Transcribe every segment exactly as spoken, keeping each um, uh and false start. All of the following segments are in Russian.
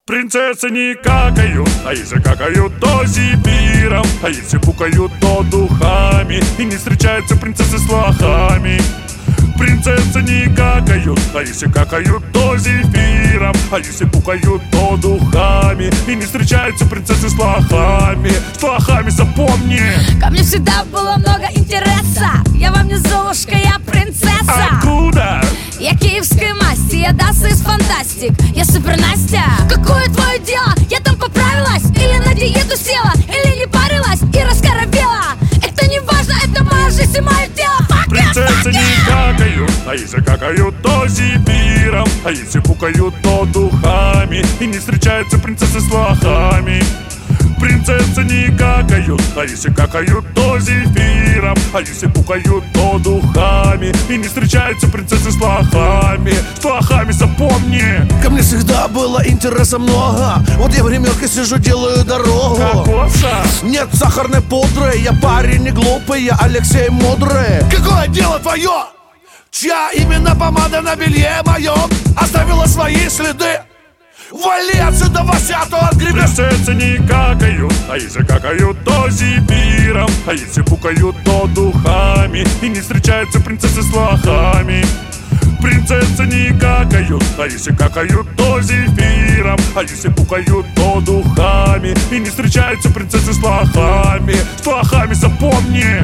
Принцессы не какают, а если какают, то зефиром, а если пукают, то духами. И не встречаются принцессы с лохами. Принцессы не какают, а если какают, то зефиром, а если пукают, то духами. И не встречаются принцессы с лохами. С лохами, запомни. Ко мне всегда было много интереса. Я вам не Золушка, я принцесса. Откуда? Я киевской масти, я Даса из Фантастик. Я супер Настя. Какое твое дело? Я там поправилась? Или на диету села? Или не парилась и раскоровела? Это не важно, это моя жизнь и мое дело. Принцессы не какают, а если какают, то зефиром, а если пукают, то духами. И не встречаются принцессы с лохами. Принцессы не какают, а если какают, то зефиром, а если пукают, то духами. И не встречаются принцессы с лохами. С лохами, запомни. Ко мне всегда было интереса много. Вот я в гримерке сижу, делаю дорогу. Кокоса? Нет сахарной пудры. Я парень не глупый, я Алексей Мудрый. Какое дело твое? Чья именно помада на белье моем оставила свои следы? Вали отсюда, Вася, а то отгребешь. Принцессы не какают, а если какают, то зефиром, а если пукают, то духами. И не встречаются принцессы с лохами. Принцессы не какают, а если какают, то зефиром, а если пукают, то духами. И не встречаются принцессы с лохами. С лохами, запомни.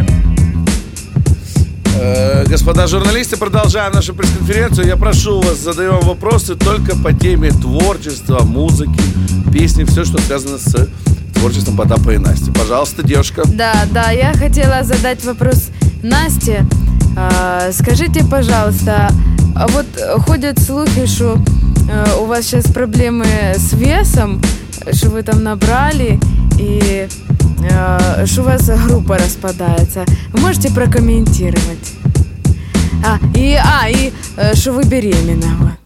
Господа журналисты, продолжаем нашу пресс-конференцию. Я прошу вас, задаем вопросы только по теме творчества, музыки, песни, все, что связано с творчеством Потапа и Насти. Пожалуйста, девушка. Да, да, я хотела задать вопрос Насте. А, скажите, пожалуйста, а вот ходят слухи, что а, у вас сейчас проблемы с весом, что вы там набрали и а, что у вас группа распадается. Вы можете прокомментировать? А, и, а, и что вы беременна.